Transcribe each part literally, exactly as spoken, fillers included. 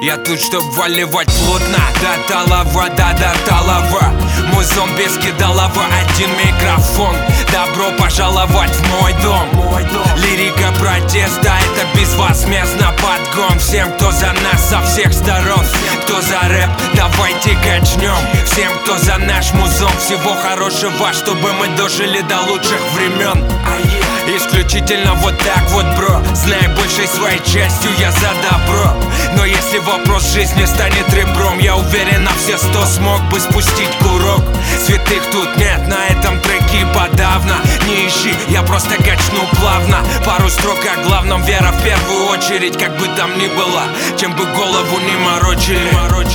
Я тут, чтоб выливать плотно. До талого, да, до талого. Мой зомби скидалова, один микрофон. Добро пожаловать в мой дом. Лирика протеста, это безвозмездно подгон. Всем, кто за нас со всех сторон. Кто за рэп, давайте качнем. Всем, кто за наш музон, всего хорошего, чтобы мы дожили до лучших времен. Исключительно вот так вот, бро. Знай большей своей частью, я за добро. Но если вопрос жизни станет ребром, я уверен, на все сто смог бы спустить курок. Святых тут нет, на этом треке подавно. Не ищи, я просто качну плавно. Пару строк о главном, вера в первую очередь. Как бы там ни было, чем бы голову не морочили.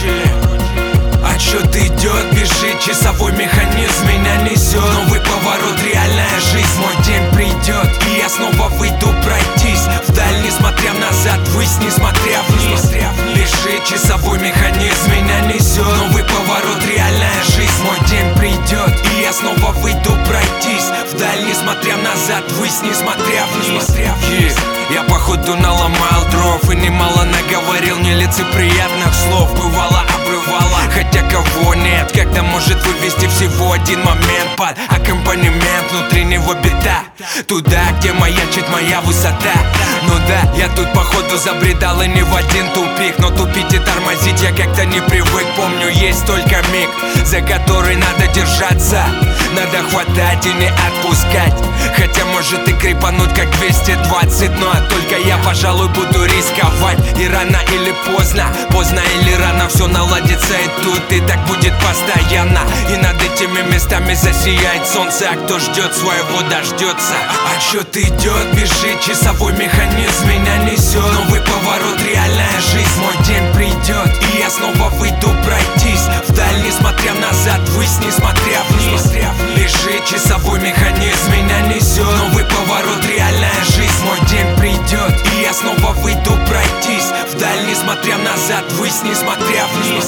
Отсчет идет, бежит, часовой механизм меня несет. Новый поворот, реальная жизнь, мой день придет. И я снова выйду пройтись вдаль, несмотря назад, ввысь, несмотря вниз. Бежит, часовой механизм меня несет. Новый поворот, реальная жизнь, мой день придет. И я снова выйду пройтись вдаль, несмотря назад, ввысь, несмотря вниз. Я походу наломал дров и немало наговорил нелицеприятных слов. Бывало, обрывало, хотя кого нет. Когда может вывести всего один момент под аккомпанемент внутреннего бита. Туда, где маячит моя высота. Ну да, я тут походу забредал и не в один тупик. Но тупить и тормозить я как-то не привык. Помню, есть только миг, за который надо держаться. Надо хватать и не отпускать. Хотя может и крепануть как двести двадцать. Но только я, пожалуй, буду рисковать. И рано или поздно, поздно или рано все наладится и тут, и так будет постоянно. И над этими местами засияет солнце. А кто ждет своего, дождется. Отсчет идет, бежит, часовой механизм меня несет. Новый поворот, реальная жизнь, мой день придет. И я снова выйду пройтись вдаль, несмотря назад, ввысь, несмотря вниз. Бежит, часовой механизм меня несет. Новый поворот, реальная жизнь, мой день придет. И я снова выйду пройтись вдаль, несмотря назад, ввысь, несмотря вниз.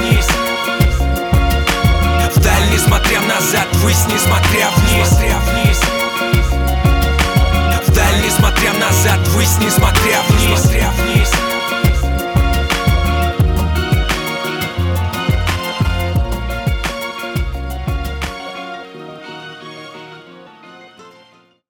Вдаль, несмотря назад, ввысь, несмотря вниз. Вдаль, несмотря назад, ввысь, несмотря